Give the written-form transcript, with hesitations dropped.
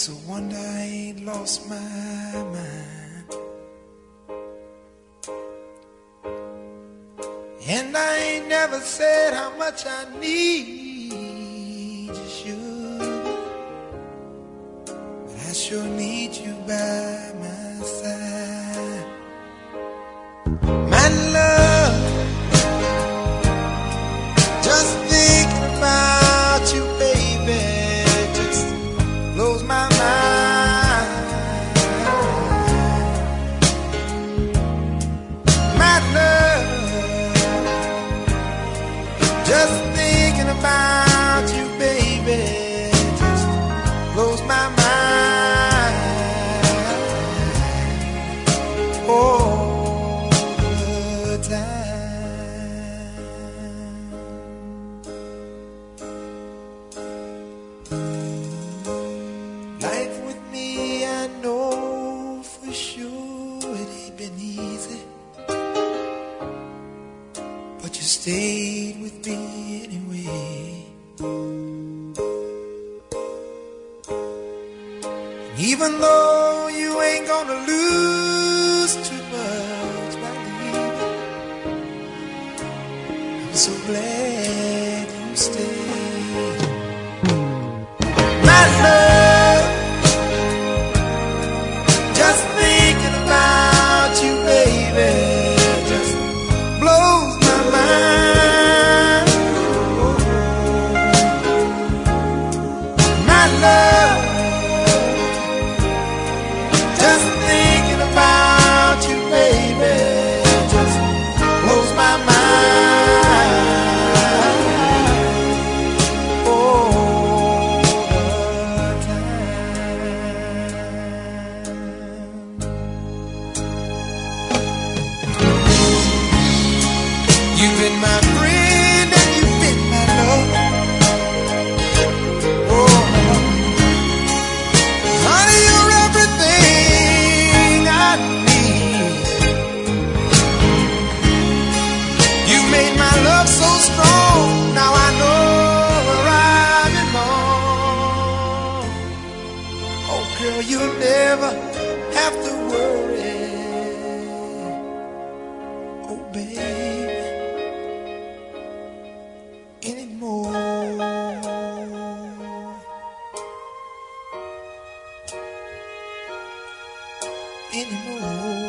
It's a wonder I ain't lost my mind. And I ain't never said how much I need you, sugar, but I sure need you by my side. My love, just thinking about you, baby, just blows my mind. My love, just thinking about you, baby, just blows my mind. All the time. Life with me, I know for sure it ain't been easy, but you stayed with me anyway. And even though you ain't gonna lose too much by leaving, I'm so glad you stayed. My love, just thinking about you, baby, just blows my mind. My love, just thinking about you, baby, just blows my mind. All the time. You've been my friend and you've been my love. Oh, honey, you're everything I need. You made my love so strong. Now I know where I belong. Oh, girl, you'll never have to worry. Oh, baby, anymore. Anymore.